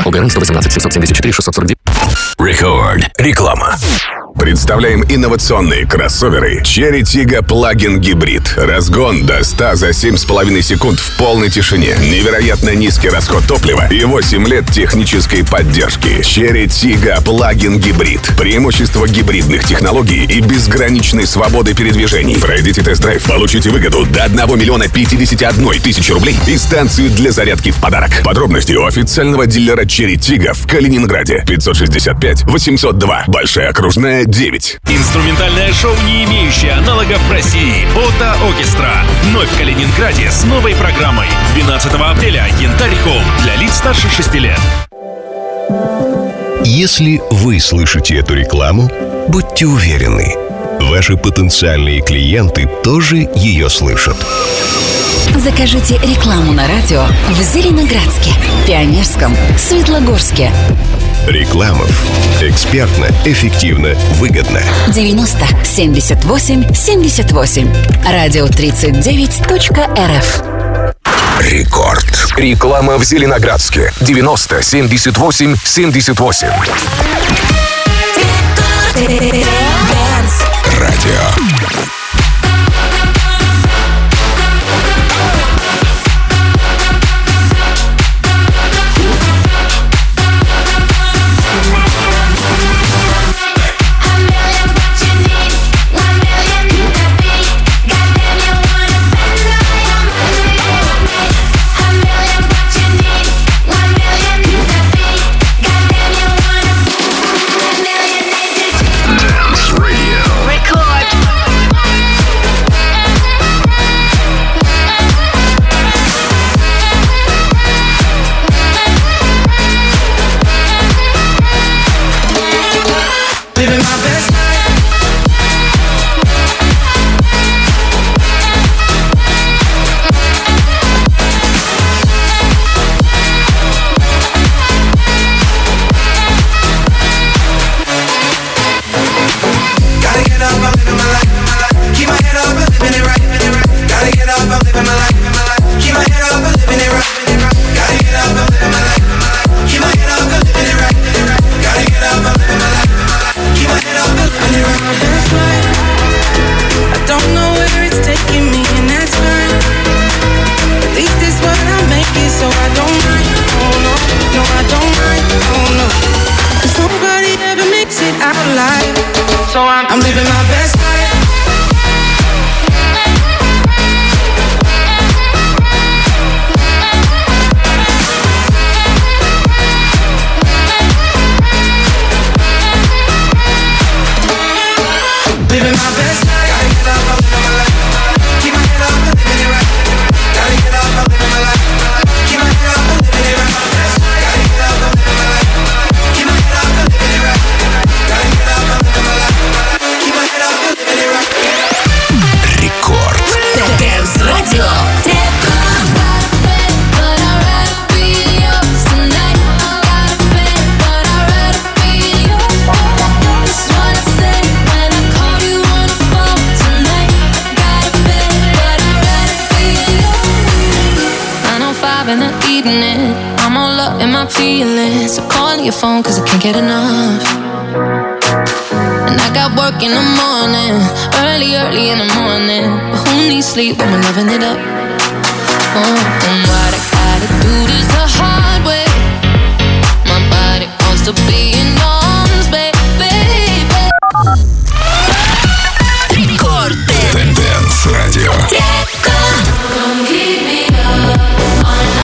ОГРН 118 774 649. Record. Реклама. Представляем инновационные кроссоверы Cherry Tiggo Plug-in Hybrid. Разгон до 100 за 7,5 секунд в полной тишине. Невероятно низкий расход топлива и 8 лет технической поддержки. Cherry Tiggo Plug-in Hybrid. Преимущество гибридных технологий и безграничной свободы передвижений. Пройдите тест-драйв, получите выгоду до 1 миллиона 51 тысячи рублей и станцию для зарядки в подарок. Подробности у официального дилера Cherry Tiggo в Калининграде. 565 802. Большая окружная 9. Инструментальное шоу, не имеющее аналогов в России. Ота Оркестра. Вновь в Калининграде с новой программой. 12 апреля. Янтарь Холл. Для лиц старше 6 лет. Если вы слышите эту рекламу, будьте уверены, ваши потенциальные клиенты тоже ее слышат. Закажите рекламу на радио в Зеленоградске, Пионерском, Светлогорске. Рекламов. Экспертно, эффективно, выгодно. 90 78 78. Радио 39.рф. Рекорд. Реклама в Зеленоградске. 90 78 78. Радио. Phone cause I can't get enough. And I got work in the morning, early in the morning. But who needs sleep when we're loving it up? Oh, and what I gotta do is the hard